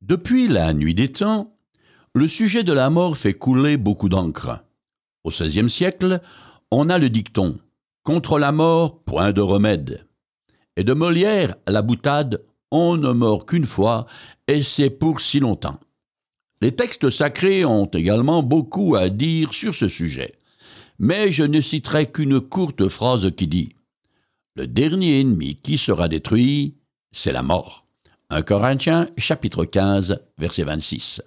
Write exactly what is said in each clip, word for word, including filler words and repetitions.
Depuis la nuit des temps, le sujet de la mort fait couler beaucoup d'encre. Au seizième siècle, on a le dicton « Contre la mort, point de remède ». Et de Molière, la boutade « On ne meurt qu'une fois, et c'est pour si longtemps ». Les textes sacrés ont également beaucoup à dire sur ce sujet, mais je ne citerai qu'une courte phrase qui dit « Le dernier ennemi qui sera détruit, c'est la mort ». un Corinthiens, chapitre quinze, verset vingt-six.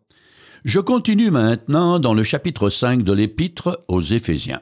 Je continue maintenant dans le chapitre cinq de l'Épître aux Éphésiens.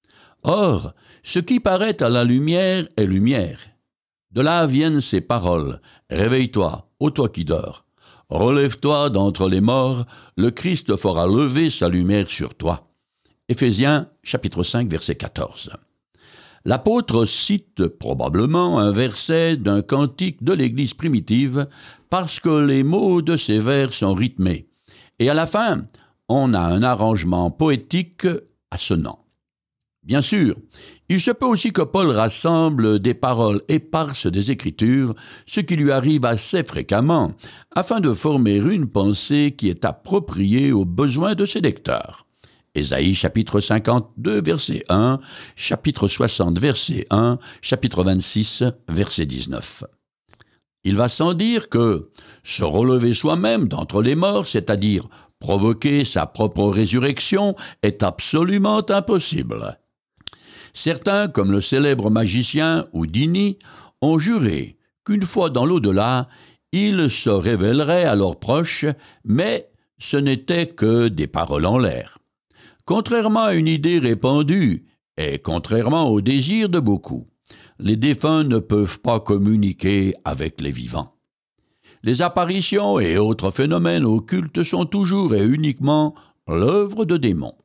Or, ce qui paraît à la lumière est lumière. De là viennent ces paroles. Réveille-toi, ô toi qui dors. Relève-toi d'entre les morts, le Christ fera lever sa lumière sur toi. Éphésiens, chapitre cinq, verset quatorze. L'apôtre cite probablement un verset d'un cantique de l'Église primitive parce que les mots de ces vers sont rythmés. Et à la fin, on a un arrangement poétique assonant. Bien sûr, il se peut aussi que Paul rassemble des paroles éparses des Écritures, ce qui lui arrive assez fréquemment, afin de former une pensée qui est appropriée aux besoins de ses lecteurs. Ésaïe chapitre cinquante-deux, verset un, chapitre soixante, verset un, chapitre vingt-six, verset dix-neuf. Il va sans dire que se relever soi-même d'entre les morts, c'est-à-dire provoquer sa propre résurrection, est absolument impossible. Certains, comme le célèbre magicien Houdini, ont juré qu'une fois dans l'au-delà, ils se révéleraient à leurs proches, mais ce n'était que des paroles en l'air. Contrairement à une idée répandue, et contrairement au désir de beaucoup, les défunts ne peuvent pas communiquer avec les vivants. Les apparitions et autres phénomènes occultes sont toujours et uniquement l'œuvre de démons.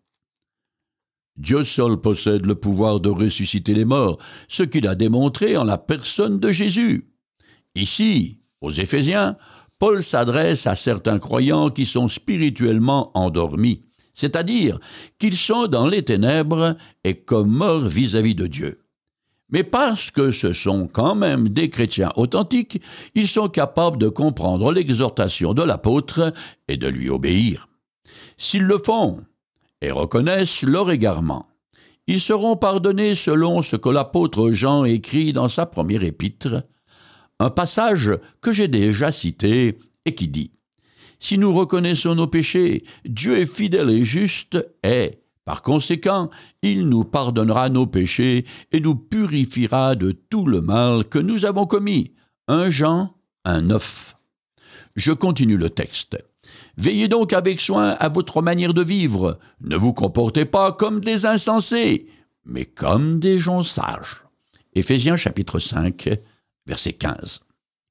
Dieu seul possède le pouvoir de ressusciter les morts, ce qu'il a démontré en la personne de Jésus. Ici, aux Éphésiens, Paul s'adresse à certains croyants qui sont spirituellement endormis, c'est-à-dire qu'ils sont dans les ténèbres et comme morts vis-à-vis de Dieu. Mais parce que ce sont quand même des chrétiens authentiques, ils sont capables de comprendre l'exhortation de l'apôtre et de lui obéir. S'ils le font et reconnaissent leur égarement, ils seront pardonnés selon ce que l'apôtre Jean écrit dans sa première épître, un passage que j'ai déjà cité et qui dit « Si nous reconnaissons nos péchés, Dieu est fidèle et juste et, par conséquent, il nous pardonnera nos péchés et nous purifiera de tout le mal que nous avons commis. » un Jean un neuf. Je continue le texte. « Veillez donc avec soin à votre manière de vivre. Ne vous comportez pas comme des insensés, mais comme des gens sages. » Éphésiens chapitre cinq, verset quinze.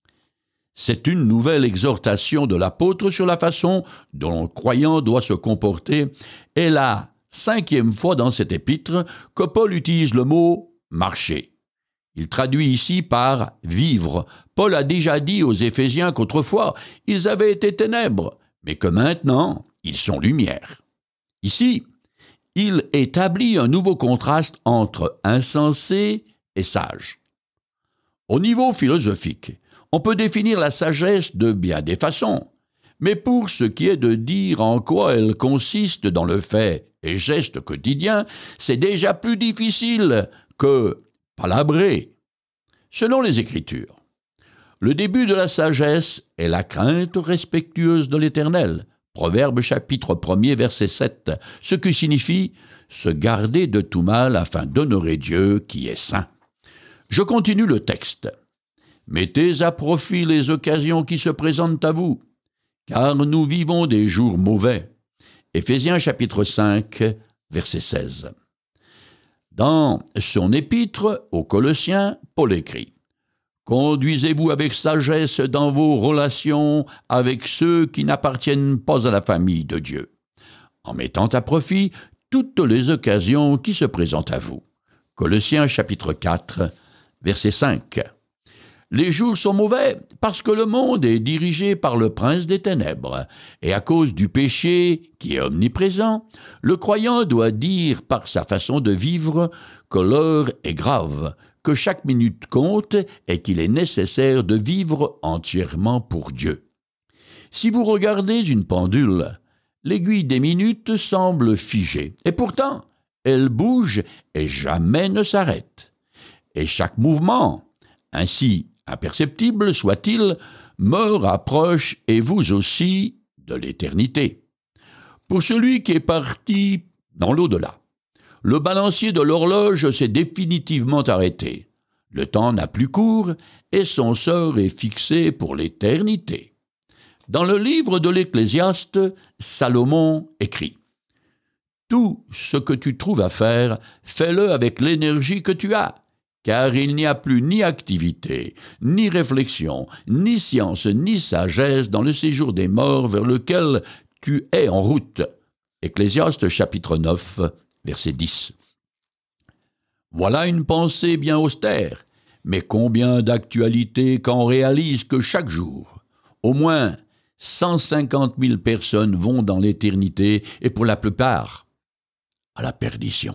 C'est une nouvelle exhortation de l'apôtre sur la façon dont le croyant doit se comporter et la cinquième fois dans cette épître que Paul utilise le mot « marcher ». Il traduit ici par « vivre ». Paul a déjà dit aux Éphésiens qu'autrefois, ils avaient été ténèbres, mais que maintenant, ils sont lumière. Ici, il établit un nouveau contraste entre insensé et sage. Au niveau philosophique, on peut définir la sagesse de bien des façons, mais pour ce qui est de dire en quoi elle consiste dans le fait et geste quotidien, c'est déjà plus difficile que palabrer. Selon les Écritures, le début de la sagesse est la crainte respectueuse de l'Éternel. Proverbe chapitre premier, verset sept, ce qui signifie se garder de tout mal afin d'honorer Dieu qui est saint. Je continue le texte. Mettez à profit les occasions qui se présentent à vous, car nous vivons des jours mauvais. Éphésiens chapitre cinq, verset seize. Dans son épître aux Colossiens, Paul écrit « Conduisez-vous avec sagesse dans vos relations avec ceux qui n'appartiennent pas à la famille de Dieu, en mettant à profit toutes les occasions qui se présentent à vous. » Colossiens chapitre quatre, verset cinq. Les jours sont mauvais parce que le monde est dirigé par le prince des ténèbres, et à cause du péché qui est omniprésent, le croyant doit dire par sa façon de vivre que l'heure est grave, que chaque minute compte et qu'il est nécessaire de vivre entièrement pour Dieu. Si vous regardez une pendule, l'aiguille des minutes semble figée, et pourtant, elle bouge et jamais ne s'arrête. Et chaque mouvement, ainsi imperceptible soit-il, me rapproche, et vous aussi, de l'éternité. Pour celui qui est parti dans l'au-delà, le balancier de l'horloge s'est définitivement arrêté. Le temps n'a plus cours, et son sort est fixé pour l'éternité. Dans le livre de l'Ecclésiaste, Salomon écrit « Tout ce que tu trouves à faire, fais-le avec l'énergie que tu as, car il n'y a plus ni activité, ni réflexion, ni science, ni sagesse dans le séjour des morts vers lequel tu es en route. » Ecclésiaste chapitre neuf, verset dix. Voilà une pensée bien austère, mais combien d'actualité qu'en réalise que chaque jour. Au moins cent cinquante mille personnes vont dans l'éternité et pour la plupart à la perdition.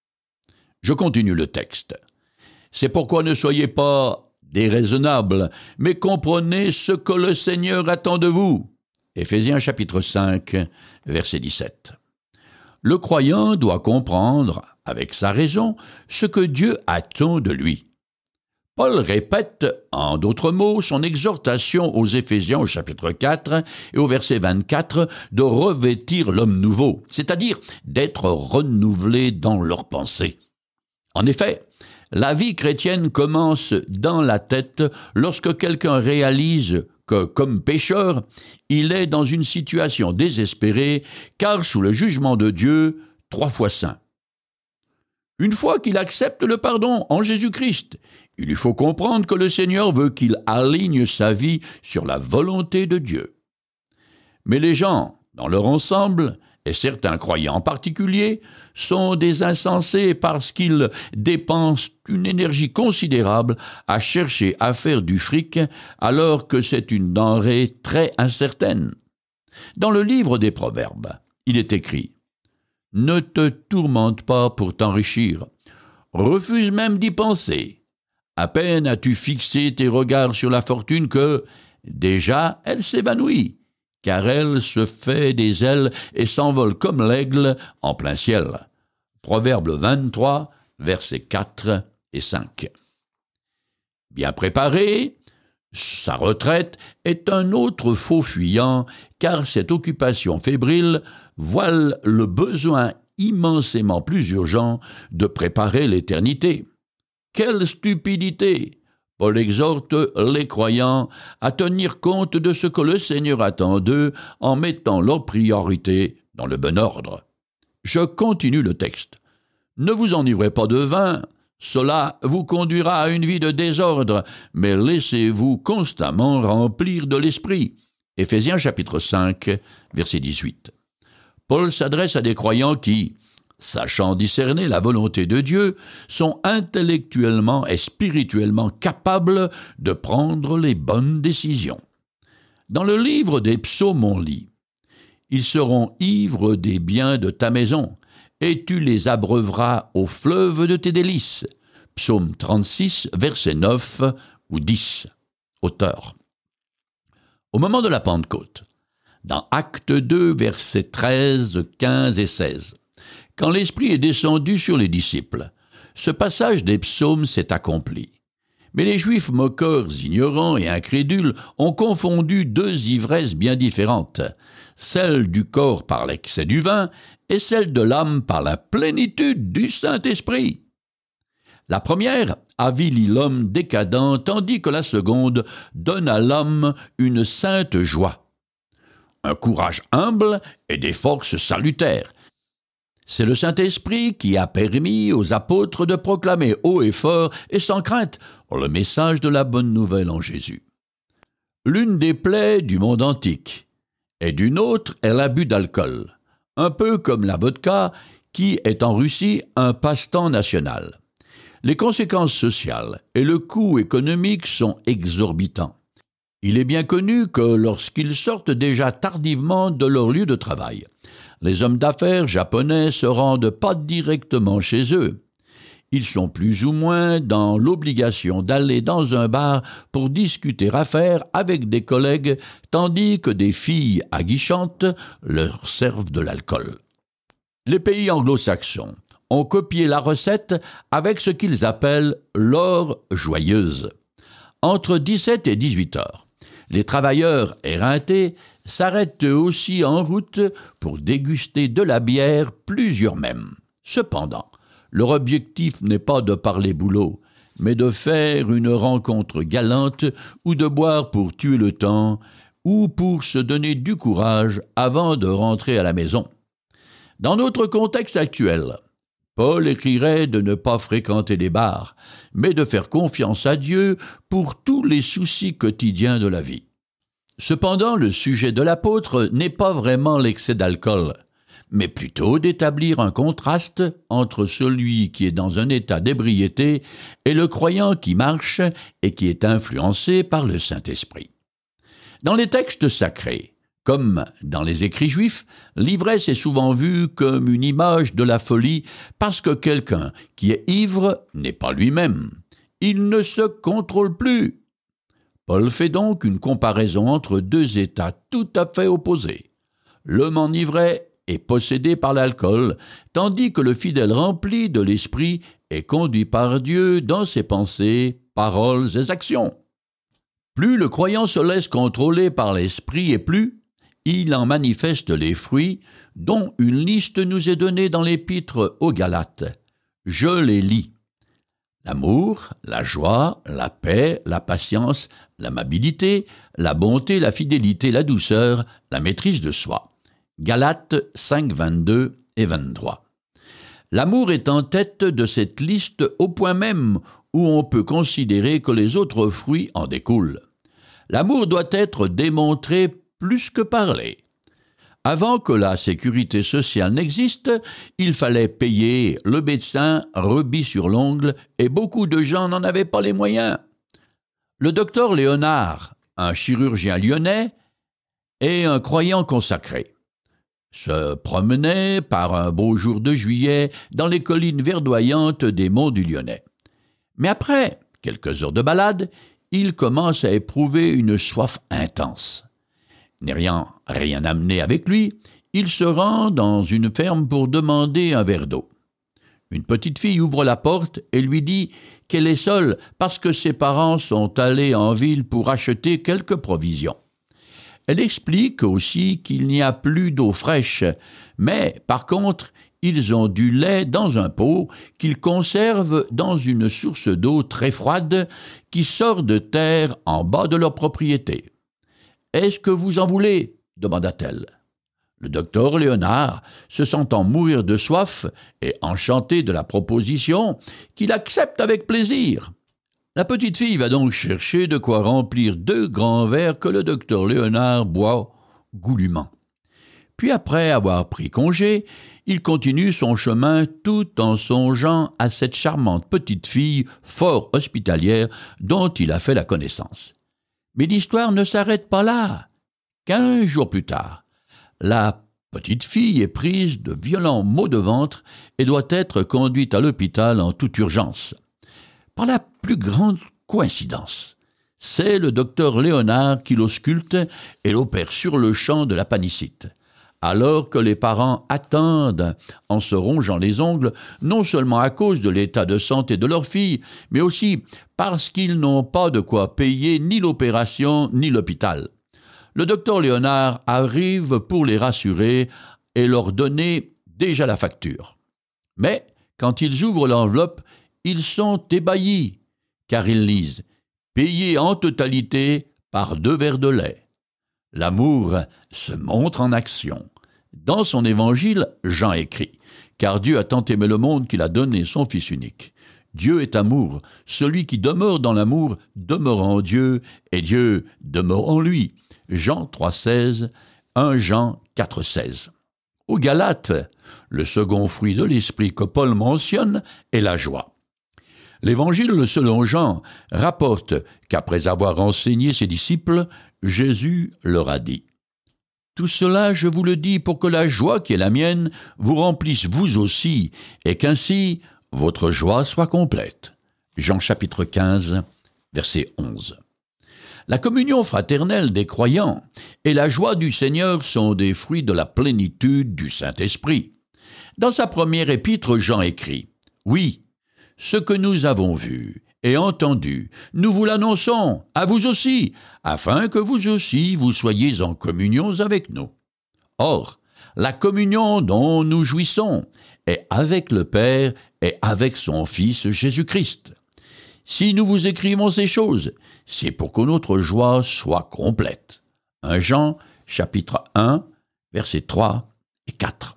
Je continue le texte. C'est pourquoi ne soyez pas déraisonnables, mais comprenez ce que le Seigneur attend de vous. Éphésiens chapitre cinq, verset dix-sept. Le croyant doit comprendre, avec sa raison, ce que Dieu attend de lui. Paul répète, en d'autres mots, son exhortation aux Éphésiens au chapitre quatre et au verset vingt-quatre de revêtir l'homme nouveau, c'est-à-dire d'être renouvelé dans leurs pensées. En effet, la vie chrétienne commence dans la tête lorsque quelqu'un réalise que, comme pécheur, il est dans une situation désespérée, car sous le jugement de Dieu, trois fois saint. Une fois qu'il accepte le pardon en Jésus-Christ, il lui faut comprendre que le Seigneur veut qu'il aligne sa vie sur la volonté de Dieu. Mais les gens, dans leur ensemble, et certains croyants en particulier, sont des insensés parce qu'ils dépensent une énergie considérable à chercher à faire du fric alors que c'est une denrée très incertaine. Dans le livre des Proverbes, il est écrit « Ne te tourmente pas pour t'enrichir, refuse même d'y penser. À peine as-tu fixé tes regards sur la fortune que, déjà, elle s'évanouit. » car elle se fait des ailes et s'envole comme l'aigle en plein ciel. Proverbe vingt-trois, versets quatre et cinq. Bien préparé, sa retraite est un autre faux fuyant, car cette occupation fébrile voile le besoin immensément plus urgent de préparer l'éternité. Quelle stupidité! Paul exhorte les croyants à tenir compte de ce que le Seigneur attend d'eux en mettant leurs priorités dans le bon ordre. Je continue le texte. Ne vous enivrez pas de vin, cela vous conduira à une vie de désordre, mais laissez-vous constamment remplir de l'esprit. Éphésiens chapitre cinq, verset dix-huit. Paul s'adresse à des croyants qui, sachant discerner la volonté de Dieu, sont intellectuellement et spirituellement capables de prendre les bonnes décisions. Dans le livre des psaumes, on lit « Ils seront ivres des biens de ta maison, et tu les abreuveras au fleuve de tes délices. » Psaume trente-six, verset neuf ou dix. Auteur. Au moment de la Pentecôte, dans Actes deux, versets treize, quinze et seize, quand l'Esprit est descendu sur les disciples, ce passage des psaumes s'est accompli. Mais les Juifs moqueurs, ignorants et incrédules ont confondu deux ivresses bien différentes, celle du corps par l'excès du vin et celle de l'âme par la plénitude du Saint-Esprit. La première avilit l'homme décadent, tandis que la seconde donne à l'homme une sainte joie, un courage humble et des forces salutaires. C'est le Saint-Esprit qui a permis aux apôtres de proclamer haut et fort et sans crainte le message de la bonne nouvelle en Jésus. L'une des plaies du monde antique et d'une autre est l'abus d'alcool, un peu comme la vodka qui est en Russie un passe-temps national. Les conséquences sociales et le coût économique sont exorbitants. Il est bien connu que lorsqu'ils sortent déjà tardivement de leur lieu de travail, les hommes d'affaires japonais se rendent pas directement chez eux. Ils sont plus ou moins dans l'obligation d'aller dans un bar pour discuter affaires avec des collègues, tandis que des filles aguichantes leur servent de l'alcool. Les pays anglo-saxons ont copié la recette avec ce qu'ils appellent l'heure joyeuse. Entre dix-sept et dix-huit heures, les travailleurs éreintés s'arrêtent eux aussi en route pour déguster de la bière, plusieurs même. Cependant, leur objectif n'est pas de parler boulot, mais de faire une rencontre galante ou de boire pour tuer le temps ou pour se donner du courage avant de rentrer à la maison. Dans notre contexte actuel, Paul écrirait de ne pas fréquenter les bars, mais de faire confiance à Dieu pour tous les soucis quotidiens de la vie. Cependant, le sujet de l'apôtre n'est pas vraiment l'excès d'alcool, mais plutôt d'établir un contraste entre celui qui est dans un état d'ébriété et le croyant qui marche et qui est influencé par le Saint-Esprit. Dans les textes sacrés, comme dans les écrits juifs, l'ivresse est souvent vue comme une image de la folie parce que quelqu'un qui est ivre n'est pas lui-même. Il ne se contrôle plus. Paul fait donc une comparaison entre deux états tout à fait opposés. L'homme enivré est possédé par l'alcool, tandis que le fidèle rempli de l'esprit est conduit par Dieu dans ses pensées, paroles et actions. Plus le croyant se laisse contrôler par l'esprit et plus il en manifeste les fruits, dont une liste nous est donnée dans l'épître aux Galates. Je les lis. L'amour, la joie, la paix, la patience, l'amabilité, la bonté, la fidélité, la douceur, la maîtrise de soi. Galates cinq, vingt-deux et vingt-trois. L'amour est en tête de cette liste au point même où on peut considérer que les autres fruits en découlent. L'amour doit être démontré plus que parler. Avant que la sécurité sociale n'existe, il fallait payer le médecin rubis sur l'ongle et beaucoup de gens n'en avaient pas les moyens. Le docteur Léonard, un chirurgien lyonnais, est un croyant consacré. Se promenait par un beau jour de juillet dans les collines verdoyantes des monts du Lyonnais. Mais après quelques heures de balade, il commence à éprouver une soif intense. N'ayant rien amené avec lui, il se rend dans une ferme pour demander un verre d'eau. Une petite fille ouvre la porte et lui dit qu'elle est seule parce que ses parents sont allés en ville pour acheter quelques provisions. Elle explique aussi qu'il n'y a plus d'eau fraîche, mais par contre, ils ont du lait dans un pot qu'ils conservent dans une source d'eau très froide qui sort de terre en bas de leur propriété. « Est-ce que vous en voulez ?» demanda-t-elle. Le docteur Léonard, se sentant mourir de soif et enchanté de la proposition, qu'il accepte avec plaisir. La petite fille va donc chercher de quoi remplir deux grands verres que le docteur Léonard boit goulûment. Puis après avoir pris congé, il continue son chemin tout en songeant à cette charmante petite fille fort hospitalière dont il a fait la connaissance. Mais l'histoire ne s'arrête pas là. Quinze jours plus tard, la petite fille est prise de violents maux de ventre et doit être conduite à l'hôpital en toute urgence. Par la plus grande coïncidence, c'est le docteur Léonard qui l'ausculte et l'opère sur le champ de l'appendicite. Alors que les parents attendent en se rongeant les ongles, non seulement à cause de l'état de santé de leur fille, mais aussi parce qu'ils n'ont pas de quoi payer ni l'opération ni l'hôpital. Le docteur Léonard arrive pour les rassurer et leur donner déjà la facture. Mais quand ils ouvrent l'enveloppe, ils sont ébahis, car ils lisent « Payé en totalité par deux verres de lait ». L'amour se montre en action. Dans son évangile, Jean écrit « Car Dieu a tant aimé le monde qu'il a donné son Fils unique. Dieu est amour. Celui qui demeure dans l'amour demeure en Dieu, et Dieu demeure en lui. » Jean trois seize, premier Jean quatre seize. Aux Galates, le second fruit de l'esprit que Paul mentionne est la joie. L'Évangile selon Jean rapporte qu'après avoir enseigné ses disciples, Jésus leur a dit « Tout cela, je vous le dis pour que la joie qui est la mienne vous remplisse vous aussi, et qu'ainsi votre joie soit complète. Jean chapitre quinze, verset onze. La communion fraternelle des croyants et la joie du Seigneur sont des fruits de la plénitude du Saint-Esprit. Dans sa première épître, Jean écrit « Oui, ce que nous avons vu et entendu, nous vous l'annonçons, à vous aussi, afin que vous aussi vous soyez en communion avec nous. Or, la communion dont nous jouissons est avec le Père et avec son Fils Jésus-Christ. Si nous vous écrivons ces choses, c'est pour que notre joie soit complète. » premier Jean, chapitre un, versets trois et quatre.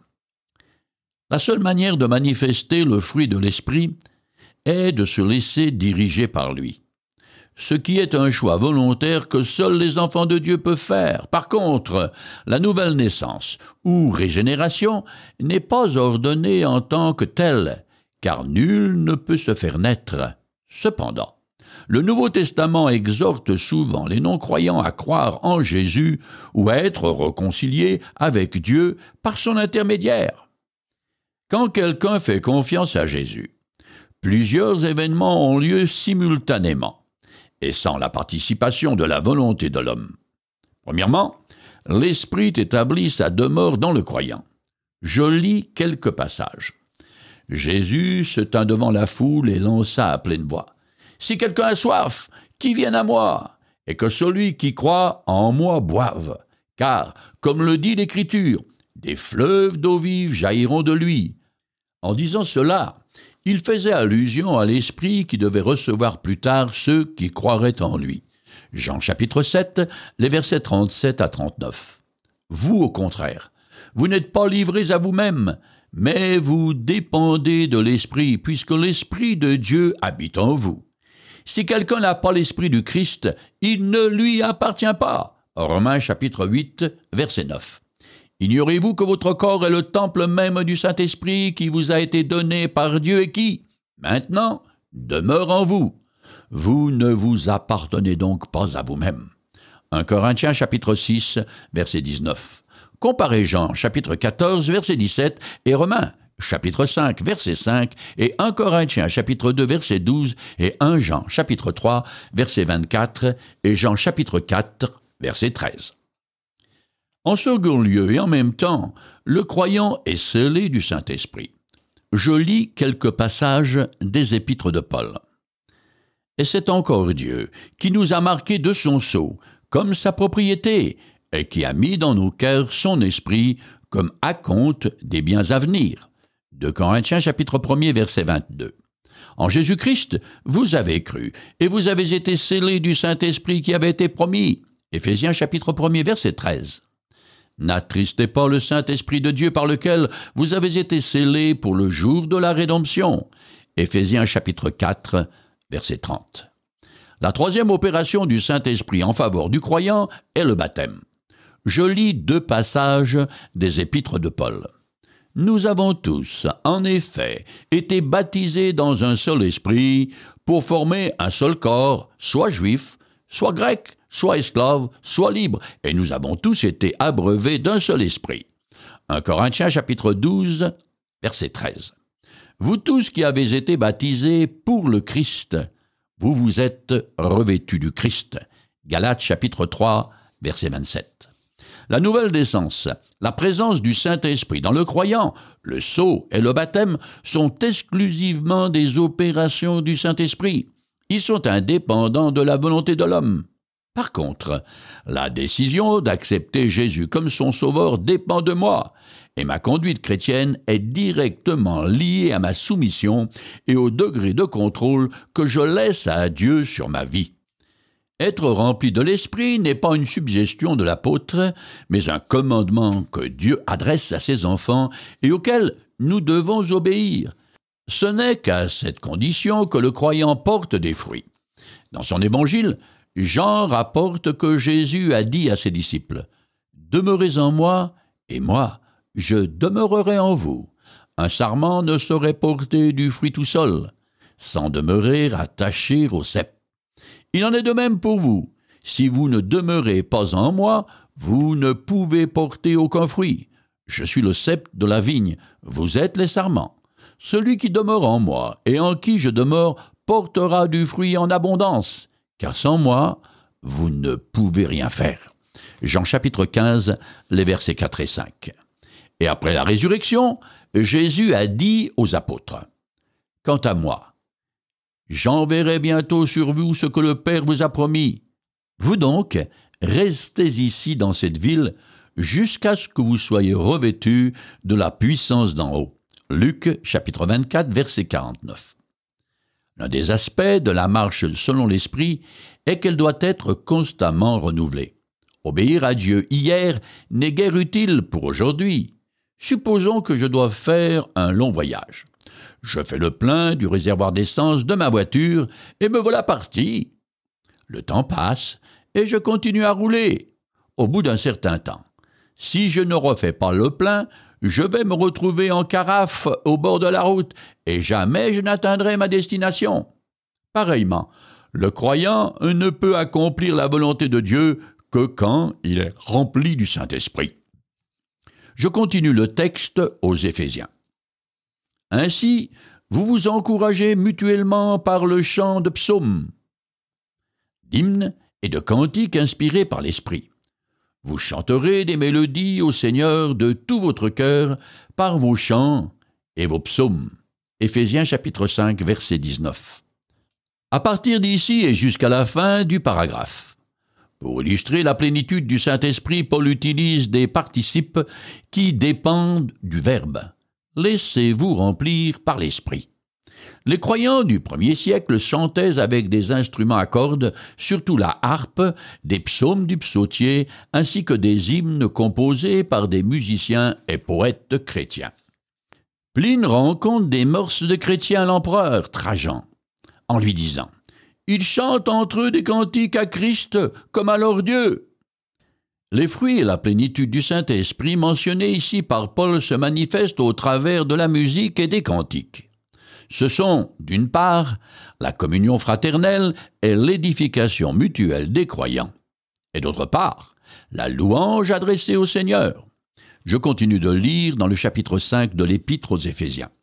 La seule manière de manifester le fruit de l'Esprit est de se laisser diriger par lui, ce qui est un choix volontaire que seuls les enfants de Dieu peuvent faire. Par contre, la nouvelle naissance ou régénération n'est pas ordonnée en tant que telle, car nul ne peut se faire naître. Cependant, le Nouveau Testament exhorte souvent les non-croyants à croire en Jésus ou à être réconciliés avec Dieu par son intermédiaire. Quand quelqu'un fait confiance à Jésus, plusieurs événements ont lieu simultanément et sans la participation de la volonté de l'homme. Premièrement, l'Esprit établit sa demeure dans le croyant. Je lis quelques passages. Jésus se tint devant la foule et lança à pleine voix « Si quelqu'un a soif, qu'il vienne à moi, et que celui qui croit en moi boive. Car, comme le dit l'Écriture, des fleuves d'eau vive jailliront de lui. » En disant cela, il faisait allusion à l'Esprit qui devait recevoir plus tard ceux qui croiraient en lui. Jean chapitre sept, les versets trente-sept à trente-neuf. Vous, au contraire, vous n'êtes pas livrés à vous-même, mais vous dépendez de l'Esprit, puisque l'Esprit de Dieu habite en vous. Si quelqu'un n'a pas l'Esprit du Christ, il ne lui appartient pas. Romains chapitre huit, verset neuf. Ignorez-vous que votre corps est le temple même du Saint-Esprit qui vous a été donné par Dieu et qui, maintenant, demeure en vous. Vous ne vous appartenez donc pas à vous-même. premier Corinthiens chapitre six, verset dix-neuf. Comparez Jean chapitre quatorze, verset dix-sept et Romains chapitre cinq, verset cinq et premier Corinthiens chapitre deux, verset douze et premier Jean chapitre trois, verset vingt-quatre et Jean chapitre quatre, verset treize. En second lieu et en même temps, le croyant est scellé du Saint-Esprit. Je lis quelques passages des épîtres de Paul. « Et c'est encore Dieu qui nous a marqués de son sceau, comme sa propriété, et qui a mis dans nos cœurs son esprit comme acompte des biens à venir. » deux Corinthiens chapitre premier, verset vingt-deux. En Jésus-Christ, vous avez cru, et vous avez été scellés du Saint-Esprit qui avait été promis. Éphésiens chapitre premier, verset treize. N'attristez pas le Saint-Esprit de Dieu par lequel vous avez été scellés pour le jour de la rédemption. Éphésiens chapitre quatre, verset trente. La troisième opération du Saint-Esprit en faveur du croyant est le baptême. Je lis deux passages des épîtres de Paul. « Nous avons tous, en effet, été baptisés dans un seul esprit pour former un seul corps, soit juif, soit grec, soit esclave, soit libre, et nous avons tous été abreuvés d'un seul esprit. » premier Corinthiens chapitre douze, verset treize. Vous tous qui avez été baptisés pour le Christ, vous vous êtes revêtus du Christ. Galates chapitre trois, verset vingt-sept. La nouvelle naissance, la présence du Saint-Esprit dans le croyant, le sceau et le baptême sont exclusivement des opérations du Saint-Esprit. Ils sont indépendants de la volonté de l'homme. Par contre, la décision d'accepter Jésus comme son sauveur dépend de moi, et ma conduite chrétienne est directement liée à ma soumission et au degré de contrôle que je laisse à Dieu sur ma vie. Être rempli de l'Esprit n'est pas une suggestion de l'apôtre, mais un commandement que Dieu adresse à ses enfants et auquel nous devons obéir. Ce n'est qu'à cette condition que le croyant porte des fruits. Dans son évangile, Jean rapporte que Jésus a dit à ses disciples « Demeurez en moi, et moi, je demeurerai en vous. Un sarment ne saurait porter du fruit tout seul, sans demeurer attaché au cep. Il en est de même pour vous. Si vous ne demeurez pas en moi, vous ne pouvez porter aucun fruit. Je suis le cep de la vigne, vous êtes les sarments. Celui qui demeure en moi et en qui je demeure portera du fruit en abondance, car sans moi, vous ne pouvez rien faire. Jean chapitre quinze, les versets quatre et cinq. Et après la résurrection, Jésus a dit aux apôtres, « Quant à moi, j'enverrai bientôt sur vous ce que le Père vous a promis. Vous donc, restez ici dans cette ville jusqu'à ce que vous soyez revêtus de la puissance d'en haut. » Luc chapitre vingt-quatre, verset quarante-neuf. L'un des aspects de la marche selon l'Esprit est qu'elle doit être constamment renouvelée. Obéir à Dieu hier n'est guère utile pour aujourd'hui. Supposons que je doive faire un long voyage. Je fais le plein du réservoir d'essence de ma voiture et me voilà parti. Le temps passe et je continue à rouler. Au bout d'un certain temps, si je ne refais pas le plein, je vais me retrouver en carafe au bord de la route et jamais je n'atteindrai ma destination. Pareillement, le croyant ne peut accomplir la volonté de Dieu que quand il est rempli du Saint-Esprit. Je continue le texte aux Éphésiens. Ainsi, vous vous encouragez mutuellement par le chant de psaumes, d'hymnes et de cantiques inspirés par l'Esprit. Vous chanterez des mélodies au Seigneur de tout votre cœur par vos chants et vos psaumes. Éphésiens chapitre cinq, verset dix-neuf. À partir d'ici et jusqu'à la fin du paragraphe. Pour illustrer la plénitude du Saint-Esprit, Paul utilise des participes qui dépendent du verbe. Laissez-vous remplir par l'Esprit. Les croyants du premier siècle chantaient avec des instruments à cordes, surtout la harpe, des psaumes du psautier, ainsi que des hymnes composés par des musiciens et poètes chrétiens. Pline rend compte des mœurs de chrétiens à l'empereur Trajan, en lui disant « Ils chantent entre eux des cantiques à Christ comme à leur Dieu ». Les fruits et la plénitude du Saint-Esprit mentionnés ici par Paul se manifestent au travers de la musique et des cantiques. Ce sont, d'une part, la communion fraternelle et l'édification mutuelle des croyants, et d'autre part, la louange adressée au Seigneur. Je continue de lire dans le chapitre cinq de l'Épître aux Éphésiens.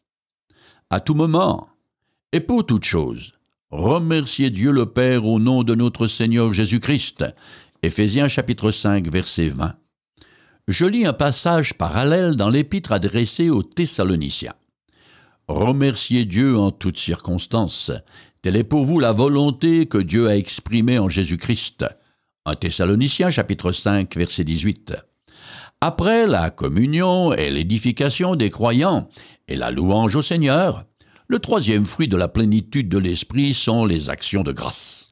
À tout moment, et pour toute chose, remerciez Dieu le Père au nom de notre Seigneur Jésus-Christ. Éphésiens chapitre cinq, verset vingt. Je lis un passage parallèle dans l'Épître adressée aux Thessaloniciens. Remerciez Dieu en toutes circonstances. Telle est pour vous la volonté que Dieu a exprimée en Jésus-Christ. un Thessaloniciens chapitre cinq, verset dix-huit. Après la communion et l'édification des croyants et la louange au Seigneur, le troisième fruit de la plénitude de l'Esprit sont les actions de grâce.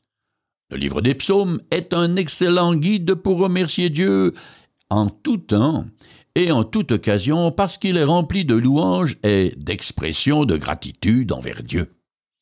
Le livre des psaumes est un excellent guide pour remercier Dieu en tout temps et en toute occasion parce qu'il est rempli de louanges et d'expressions de gratitude envers Dieu.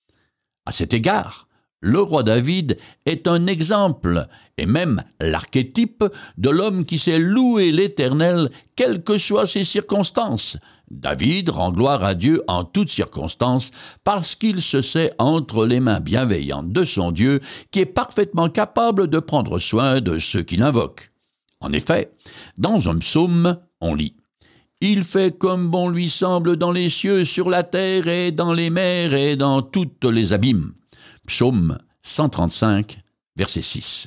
À cet égard, le roi David est un exemple et même l'archétype de l'homme qui sait louer l'Éternel quelles que soient ses circonstances. David rend gloire à Dieu en toutes circonstances parce qu'il se sait entre les mains bienveillantes de son Dieu qui est parfaitement capable de prendre soin de ceux qui l'invoquent. En effet, dans un psaume, on lit « Il fait comme bon lui semble dans les cieux, sur la terre et dans les mers et dans toutes les abîmes. » Psaume cent trente-cinq, verset six.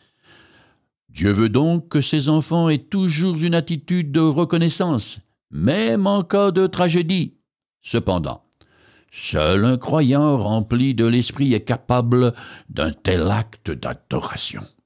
Dieu veut donc que ses enfants aient toujours une attitude de reconnaissance, même en cas de tragédie. Cependant, seul un croyant rempli de l'Esprit est capable d'un tel acte d'adoration.